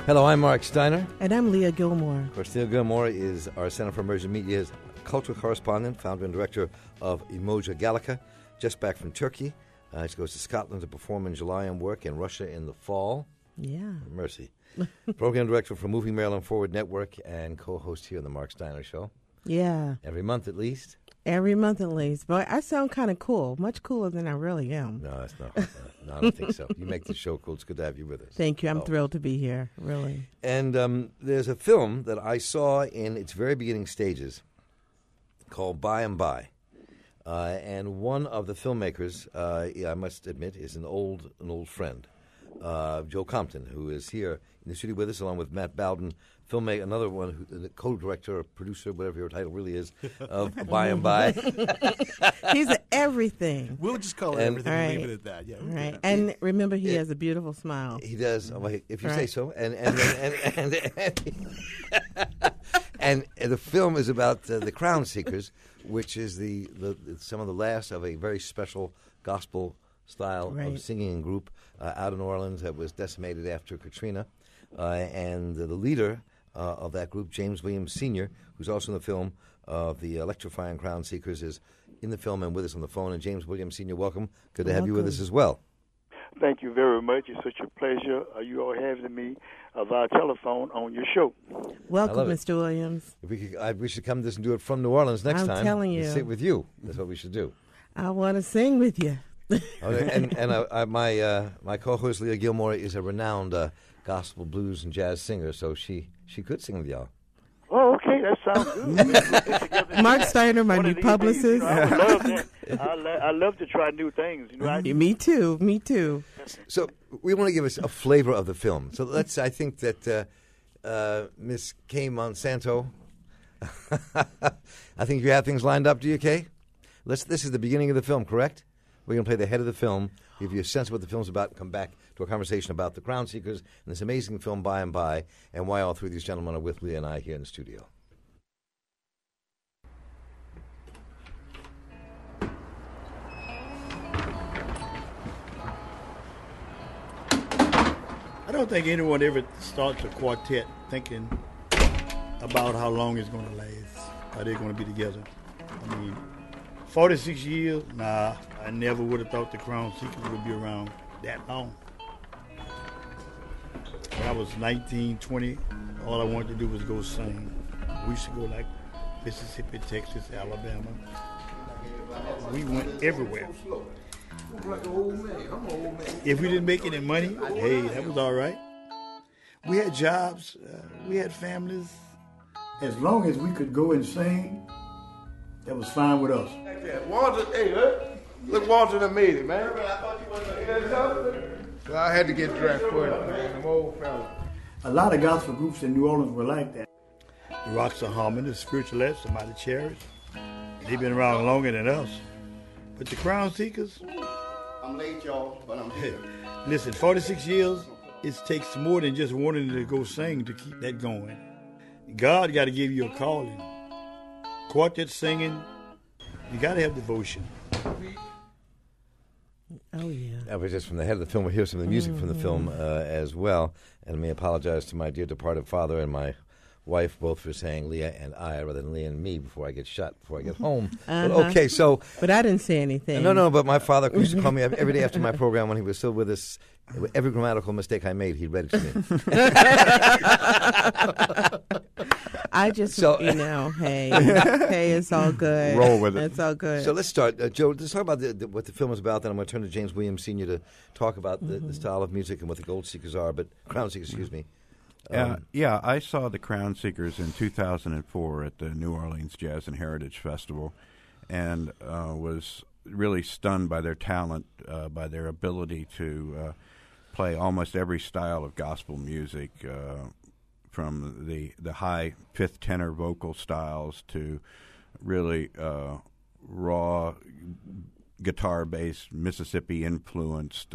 Hello, I'm Mark Steiner. And I'm Leah Gilmore. Of course, Leah Gilmore is our Center for Emerging Media's cultural correspondent, founder and director of Umoja Gallica, just back from Turkey. She goes to Scotland to perform in July and work in Russia in the fall. Yeah. Mercy. Program director for Moving Maryland Forward Network and co-host here on The Mark Steiner Show. Yeah. Every month at least. Every month at least. But I sound kind of cool. Much cooler than I really am. No, that's not. No, I don't think so. You make the show cool. It's good to have you with us. Thank you. I'm thrilled to be here, really. And there's a film that I saw in its very beginning stages called By and By. And one of the filmmakers, I must admit, is an old friend, Joe Compton, who is here in the studio with us, along with Matt Bowden, filmmaker, another one, the co-director or producer, whatever your title really is, of By and By. He's everything. We'll just call it everything and leave it at that. Yeah, right. And remember, he has a beautiful smile. He does, if you say so. And the film is about the Crown Seekers, which is some of the last of a very special gospel style of singing group out in New Orleans that was decimated after Katrina. And the leader of that group, James Williams Sr., who's also in the film of the Electrifying Crown Seekers, is in the film and with us on the phone. And James Williams Sr., welcome. Good to have you with us as well. Thank you very much. It's such a pleasure you all having me via telephone on your show. Welcome, Mr. Williams. If we should come this and do it from New Orleans next time. I'm telling you. Sit with you. That's what we should do. I want to sing with you. My co-host Leah Gilmore is a renowned gospel, blues, and jazz singer, so she could sing with y'all. Oh, okay, that sounds good. Mark Steiner, my new publicist. I would love that. I love to try new things. Me too. So we want to give us a flavor of the film. So I think that Miss Kay Monsanto, I think you have things lined up, do you, Kay? This is the beginning of the film, correct? We're going to play the head of the film, give you a sense of what the film's about, and come back to a conversation about the Crown Seekers and this amazing film, By and By, and why all three of these gentlemen are with Leah and I here in the studio. I don't think anyone ever starts a quartet thinking about how long it's going to last, how they're going to be together. I mean, 46 years? Nah, I never would have thought the Crown Seekers would be around that long. When I was 19, 20, all I wanted to do was go sing. We used to go like Mississippi, Texas, Alabama. We went everywhere. If we didn't make any money, hey, that was all right. We had jobs, we had families. As long as we could go and sing, that was fine with us. Walter, look, Walter done made it, man. So I had to get dressed for it, man. I'm old fella. A lot of gospel groups in New Orleans were like that. The Rocks of Harmony, the Spiritualettes, the Mighty Chariots, they've been around longer than us. But the Crown Seekers, I'm late, y'all, but I'm here. Listen, 46 years, it takes more than just wanting to go sing to keep that going. God got to give you a calling. Quartet singing, you got to have devotion. Oh, yeah. That was just from the head of the film. We'll hear some of the music from the film as well. And I may apologize to my dear departed father and my wife, both for saying Leah and I rather than Leah and me before I get shot, before I get home. But okay, so... But I didn't say anything. No, but my father used to call me every day after my program when he was still with us. Every grammatical mistake I made, he read it to me. I just, hey, it's all good. Roll with it. It's all good. So let's start. Joe, let's talk about what the film is about. Then I'm going to turn to James Williams Sr. to talk about the style of music and what the Gold Seekers are, Crown Seekers, excuse me. I saw the Crown Seekers in 2004 at the New Orleans Jazz and Heritage Festival and was really stunned by their talent, by their ability to play almost every style of gospel music, from the high fifth tenor vocal styles to really raw guitar-based, Mississippi-influenced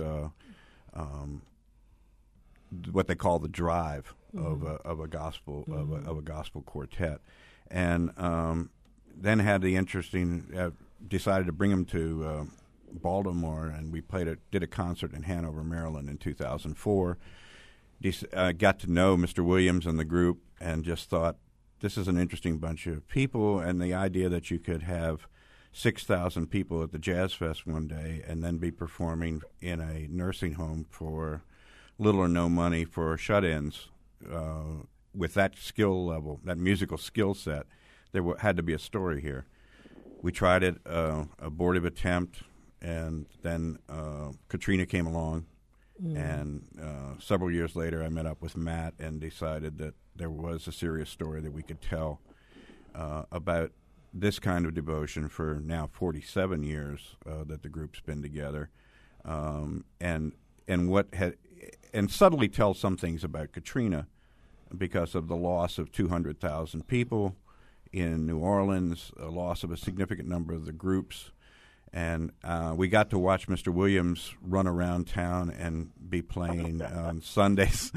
what they call the drive of a gospel of a gospel quartet, and then had the interesting decided to bring them to Baltimore, and we did a concert in Hanover, Maryland in 2004, got to know Mr. Williams and the group and just thought, this is an interesting bunch of people, and the idea that you could have 6,000 people at the Jazz Fest one day and then be performing in a nursing home for little or no money for shut-ins with that skill level, that musical skill set, there had to be a story here. We tried it, abortive attempt, and then Katrina came along, and several years later I met up with Matt and decided that there was a serious story that we could tell about this kind of devotion for now 47 years that the group's been together, and subtly tell some things about Katrina because of the loss of 200,000 people in New Orleans, a loss of a significant number of the groups. And we got to watch Mr. Williams run around town and be playing on Sundays.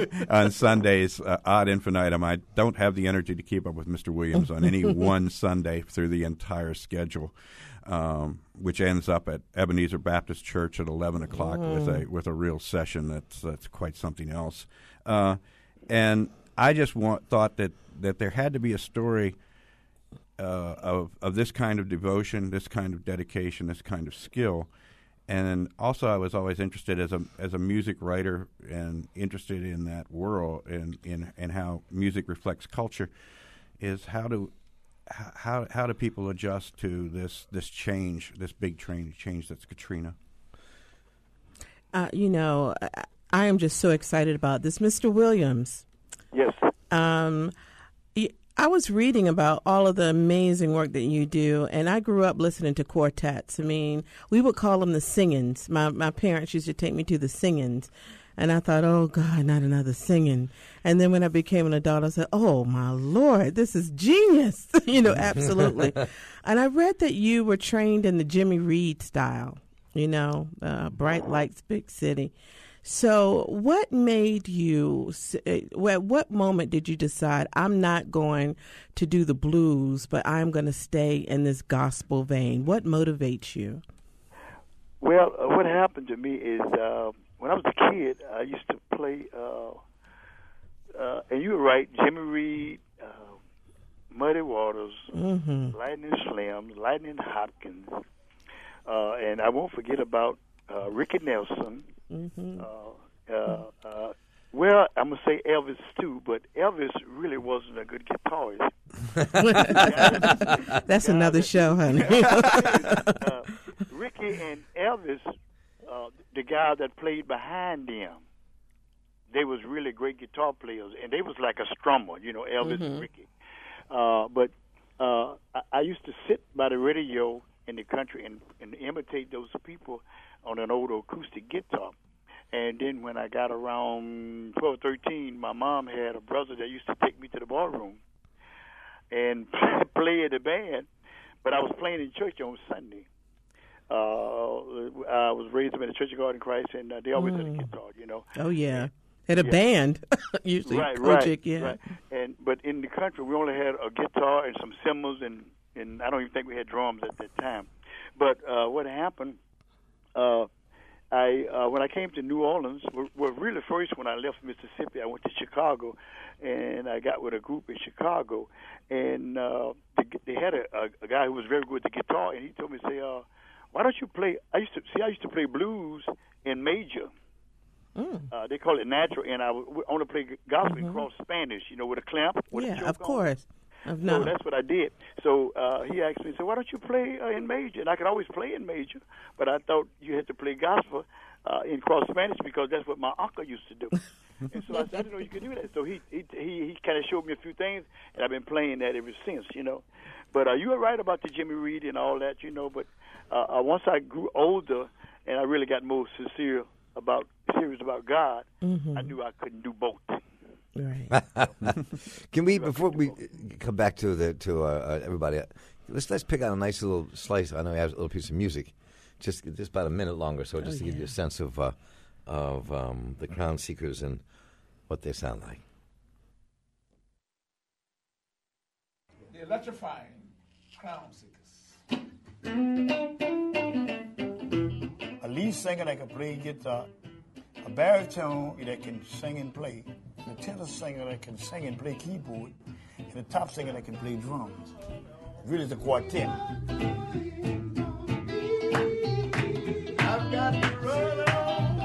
Ad infinitum. I don't have the energy to keep up with Mr. Williams on any one Sunday through the entire schedule, which ends up at Ebenezer Baptist Church at 11 o'clock with a real session that's quite something else. And I just thought that there had to be a story of this kind of devotion, this kind of dedication, this kind of skill. And also I was always interested as a music writer and interested in that world and how music reflects culture, is how do people adjust to this change, this big change that's Katrina? I am just so excited about this. Mr. Williams. Yes. I was reading about all of the amazing work that you do, and I grew up listening to quartets. I mean, we would call them the singings. My parents used to take me to the singings, and I thought, oh, God, not another singing. And then when I became an adult, I said, oh, my Lord, this is genius, absolutely. And I read that you were trained in the Jimmy Reed style, Bright Lights, Big City. So what made you, at what moment did you decide, I'm not going to do the blues, but I'm going to stay in this gospel vein? What motivates you? Well, what happened to me is when I was a kid, I used to play, and you were right, Jimmy Reed, Muddy Waters, Lightning Slims, Lightning Hopkins, and I won't forget about Ricky Nelson. Well, I'm going to say Elvis, too, but Elvis really wasn't a good guitarist. That's another show, honey. Ricky and Elvis, the guy that played behind them, they was really great guitar players, and they was like a strummer, Elvis and Ricky. But I used to sit by the radio in the country and imitate those people on an old acoustic guitar. And then when I got around 12, 13, my mom had a brother that used to take me to the ballroom and play in the band, but I was playing in church on Sunday. I was raised up in the Church of God in Christ, and they always had a guitar, Oh, yeah. Had a band, usually. Right. But in the country, we only had a guitar and some cymbals, and I don't even think we had drums at that time. But what happened, when I came to New Orleans, well, really first when I left Mississippi, I went to Chicago, and I got with a group in Chicago, and they had a guy who was very good at the guitar, and he told me, why don't you play? I used to play blues in major. They call it natural, and I want to play gospel in cross Spanish, with a clamp. Yeah, of course. So that's what I did. So he asked me, why don't you play in major? And I could always play in major, but I thought you had to play gospel in cross Spanish because that's what my uncle used to do. And so I said, I didn't know you could do that. So he kind of showed me a few things, and I've been playing that ever since, But you were right about the Jimmy Reed and all that, But once I grew older and I really got more serious about God, I knew I couldn't do both. Right. Can we, before we come back to everybody, let's pick out a nice little slice. I know we have a little piece of music, just about a minute longer, so just to give you a sense of the Crown Seekers and what they sound like. The electrifying Crown Seekers. A lead singer that can play guitar, a a baritone that can sing and play, and a tenor singer that can sing and play keyboard, and a top singer that can play drums. Really, it's a quartet. I've got to run on.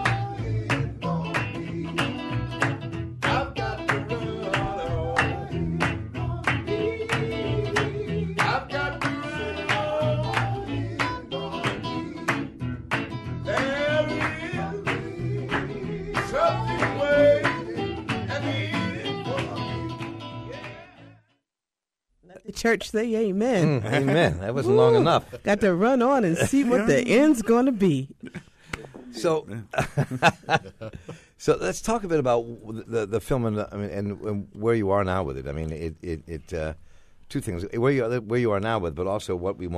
I've got to run on. I've got to run on. There is something waiting at the end for me. Let the church say amen. Amen. That wasn't long enough. Got to run on and see what the end's going to be. So, so let's talk a bit about the film and where you are now with it. I mean, it two things: where you are now with, but also what we're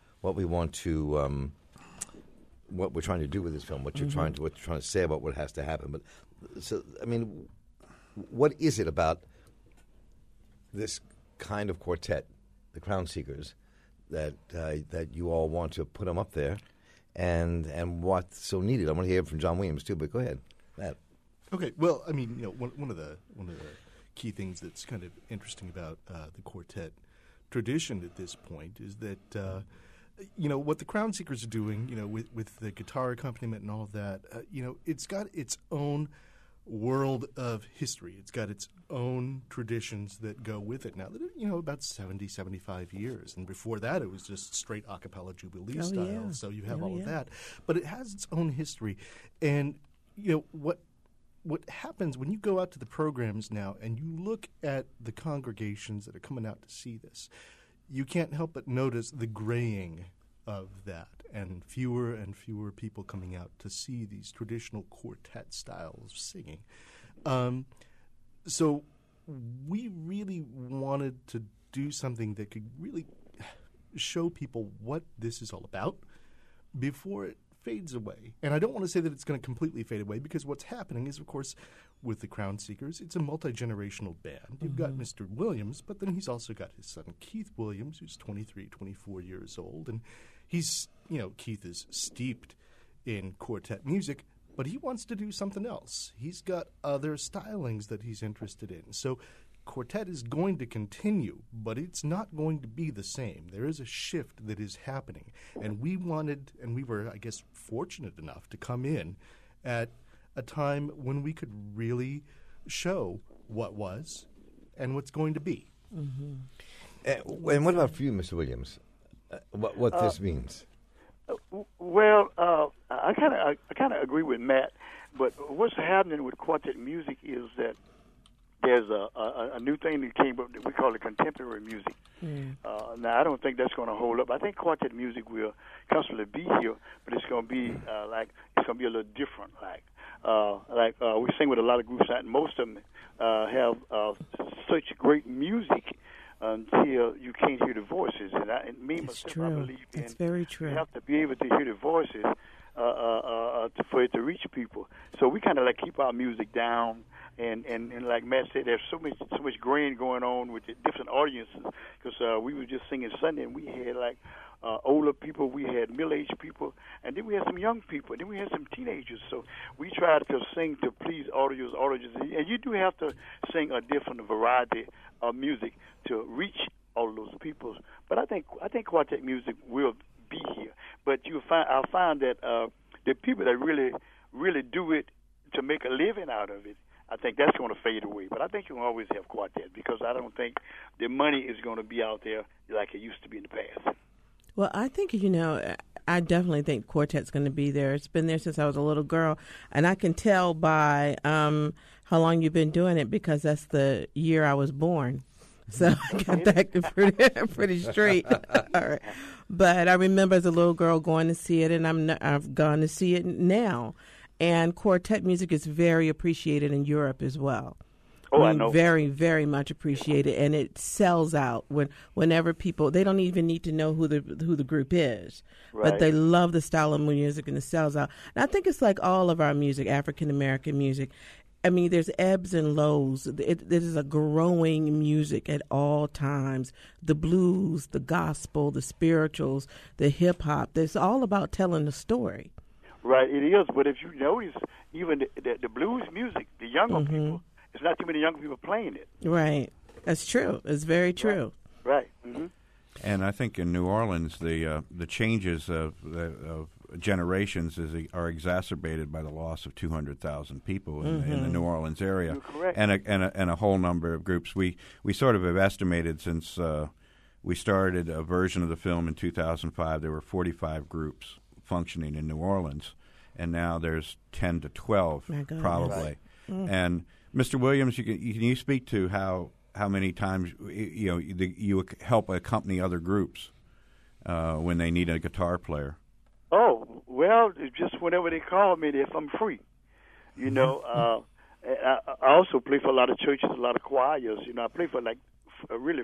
trying to do with this film, what you're trying to say about what has to happen. But so, I mean, what is it about this kind of quartet, the Crown Seekers, that you all want to put them up there? And what's so needed? I want to hear from John Williams too, but go ahead, Matt. Okay. Well, I mean, one of the key things that's kind of interesting about the quartet tradition at this point is that what the Crown Seekers are doing, with the guitar accompaniment and all of that, it's got its own world of history. It's got its own traditions that go with it now that about 70, 75 years. And before that, it was just straight a cappella Jubilee style. Yeah. So you have all of that. But it has its own history. And, what happens when you go out to the programs now and you look at the congregations that are coming out to see this, you can't help but notice the graying of that and fewer people coming out to see these traditional quartet styles of singing. So we really wanted to do something that could really show people what this is all about before it fades away. And I don't want to say that it's going to completely fade away, because what's happening is, of course, with the Crown Seekers, it's a multi-generational band. You've got Mr. Williams, but then he's also got his son Keith Williams, who's 23, 24 years old. And he's, Keith is steeped in quartet music, but he wants to do something else. He's got other stylings that he's interested in. So quartet is going to continue, but it's not going to be the same. There is a shift that is happening. And we were, I guess, fortunate enough to come in at a time when we could really show what was and what's going to be. Mm-hmm. And what about for you, Mr. Williams? What this means? Well, I kind of agree with Matt, but what's happening with quartet music is that there's a new thing that came up that we call it contemporary music. Now, I don't think that's going to hold up. I think quartet music will constantly be here, but it's going to be it's going to be a little different. We sing with a lot of groups, and most of them have such great music until you can't hear the voices. And it's true. I believe it's very true. You have to be able to hear the voices for it to reach people. So we kind of keep our music down. And like Matt said, there's so much grain going on with the different audiences, because we were just singing Sunday, and we had older people, we had middle-aged people, and then we had some young people, and then we had some teenagers. So we tried to sing to please audiences, and you do have to sing a different variety of music to reach all of those people. But I think quartet music will be here. But I'll find that the people that really do it to make a living out of it, I think that's going to fade away. But I think you'll always have quartet, because I don't think the money is going to be out there like it used to be in the past. Well, I think, I definitely think quartet's going to be there. It's been there since I was a little girl, and I can tell by how long you've been doing it, because that's the year I was born. So I got that pretty straight. All right. But I remember as a little girl going to see it, and I've gone to see it now. And quartet music is very appreciated in Europe as well. Oh, I know. Very, very much appreciated, and it sells out whenever people, they don't even need to know who the group is, right. But they love the style of music, and it sells out. And I think it's like all of our music, African American music. I mean, there's ebbs and lows. It is a growing music at all times. The blues, the gospel, the spirituals, the hip hop. It's all about telling the story. Right, it is. But if you notice, even the blues music, the younger people, it's not too many young people playing it. Right. That's true. It's very true. Right. Mm-hmm. And I think in New Orleans, the changes of generations are exacerbated by the loss of 200,000 people in the New Orleans area. You're correct. And a whole number of groups. We sort of have estimated since we started a version of the film in 2005, there were 45 groups functioning in New Orleans, and now there's 10 to 12 probably. Right. And Mr. Williams, can you speak to how many times you help accompany other groups when they need a guitar player? Oh, well, it's just whenever they call me, if I'm free. You know, I also play for a lot of churches, a lot of choirs. You know, I play for really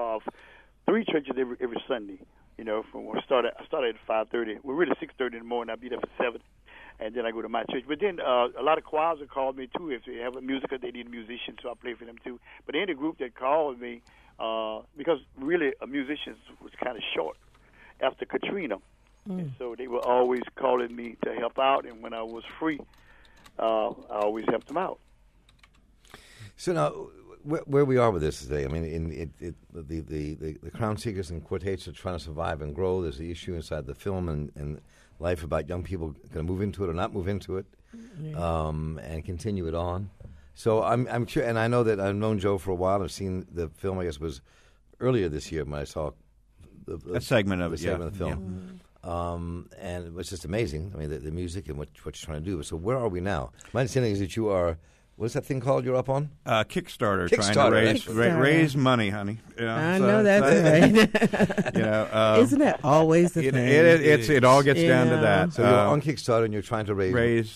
3 churches every Sunday. You know, from when I started at 5:30. We're really 6:30 in the morning. I'll be there for 7, and then I go to my church. But then a lot of choirs will call me too if they have a musical, they need a musician, so I play for them too. But any group that calls me, because really a musician was kind of short after Katrina, and so they were always calling me to help out. And when I was free, I always helped them out. So now, where we are with this today, I mean, the Crown Seekers and Quartets are trying to survive and grow. There's the issue inside the film and life about young people going to move into it or not move into it, and continue it on. So I'm sure, and I know that I've known Joe for a while. I've seen the film. I guess it was earlier this year when I saw a segment of the film. And it was just amazing. I mean, the music and what you're trying to do. So where are we now? My understanding is that you are. What's that thing called you're up on? Kickstarter. Trying to raise money, honey. I know that's right. Isn't that always the thing? It all gets down to that. So you're on Kickstarter and you're trying to raise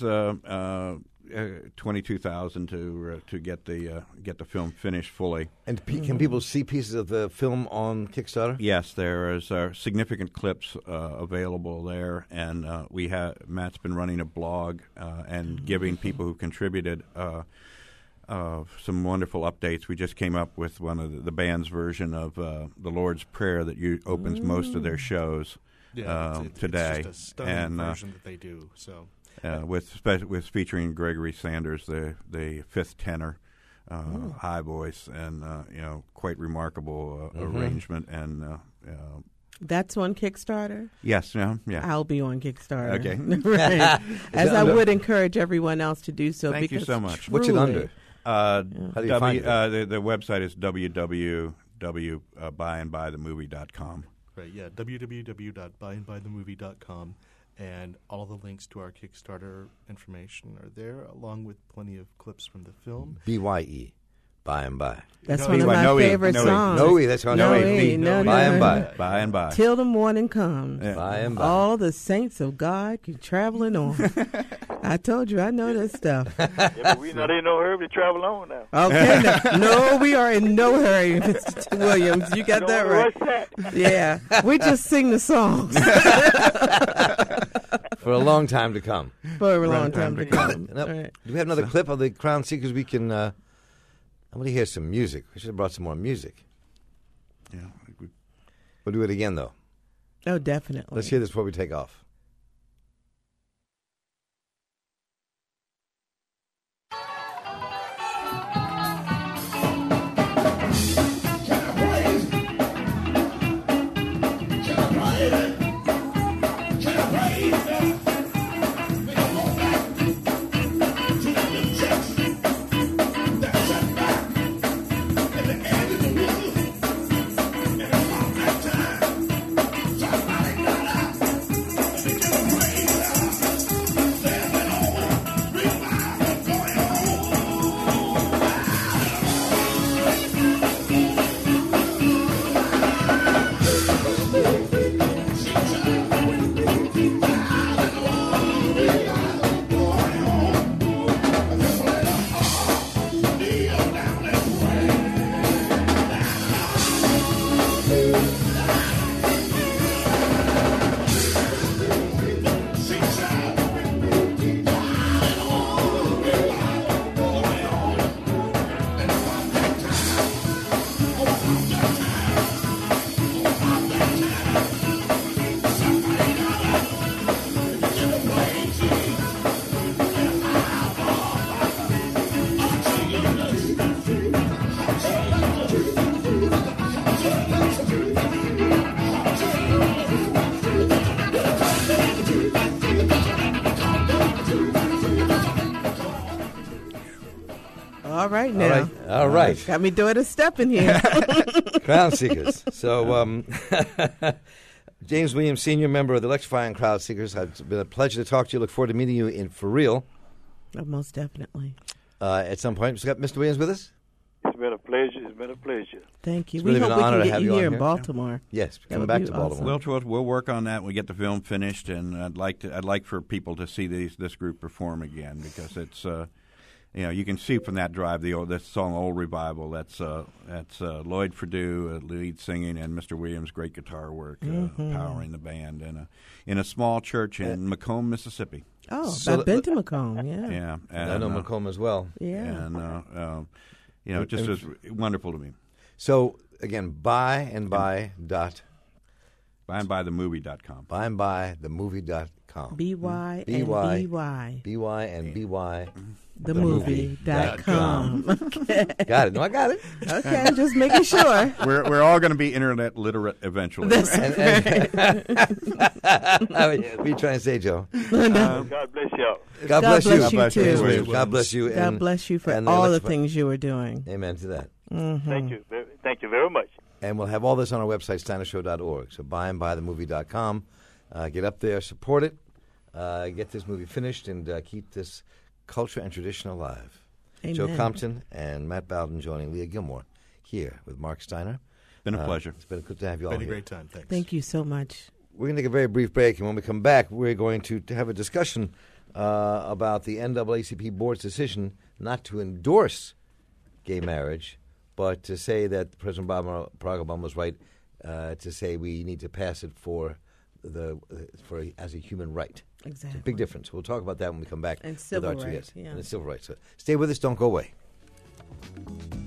$22,000 to get the film finished fully. And can people see pieces of the film on Kickstarter? Yes, there is significant clips available there, and Matt's been running a blog and giving people who contributed some wonderful updates. We just came up with one of the band's version of the Lord's Prayer that opens most of their shows today. It's just a stunning version that they do. So. With featuring Gregory Sanders, the fifth tenor, high voice, and quite remarkable arrangement. And that's on Kickstarter. Yes, yeah. I'll be on Kickstarter. Okay, right. As I would encourage everyone else to do so. Thank you so much. What's it under? How do you find it? The website is www.buyandbuythemovie.com. Right. Yeah. www.buyandbuythemovie.com. And all the links to our Kickstarter information are there, along with plenty of clips from the film. BYE, By and By. That's one of my favorite songs. Noe, that's on Noe. By and By. By and By. Till the morning comes. Yeah. By and By. All the saints of God keep traveling on. I told you, I know this stuff. Yeah, but we're not in no hurry to travel on now. Okay, no, we are in no hurry, Mr. Williams. You got that right. Yeah, we just sing the songs. For a long time to come. For a long time to come. Right. Do we have another clip of the Crown Seekers? We can. I want to hear some music. We should have brought some more music. Yeah, we'll do it again, though. Oh, definitely. Let's hear this before we take off. All right now. All right. Got me doing a step in here. Crown Seekers. So, James Williams, Sr., member of the Electrifying Crowd Seekers. It's been a pleasure to talk to you. Look forward to meeting you for real. Oh, most definitely. At some point. We've got Mr. Williams with us? It's been a pleasure. It's been a pleasure. Thank you. It's We really hope been we an honor can to get have you you here on in here. Baltimore. Yes, That come would back be to Baltimore. We'll work on that when we get the film finished, and I'd like for people to see this group perform again, because it's you can see from that drive this song "Old Revival." That's Lloyd Perdue lead singing, and Mr. Williams' great guitar work powering the band in a small church in Macomb, Mississippi. Oh, So I've been to Macomb, yeah. Yeah, And I know Macomb as well. Yeah. and it just was wonderful to me. So, again, byandbythemovie.com. BY and BY. BY. BY and BY. Themovie.com. Okay. Got it. No, I got it. Okay, I'm just making sure. We're all going to be internet literate eventually. That's right. What are you trying to say, Joe? God bless y'all. God bless you. God bless you, James too. Williams. God bless you. God bless you for and all the things you were doing. Amen to that. Thank you. Thank you very much. And we'll have all this on our website, steinershow.org. So byandbythemovie.com. Get up there, support it, get this movie finished, and keep this culture and tradition alive. Amen. Joe Compton and Matt Bowden joining Leah Gilmore here with Mark Steiner. Been a pleasure. It's been good to have you all Been a here. great time. Thanks. Thank you so much. We're going to take a very brief break, and when we come back, we're going to have a discussion about the NAACP Board's decision not to endorse gay marriage, but to say that President Barack Obama was right to say we need to pass it as a human right. Exactly. It's a big difference. We'll talk about that when we come back And with civil our two rights, guests. yeah. And it's civil rights. So stay with us. Don't go away.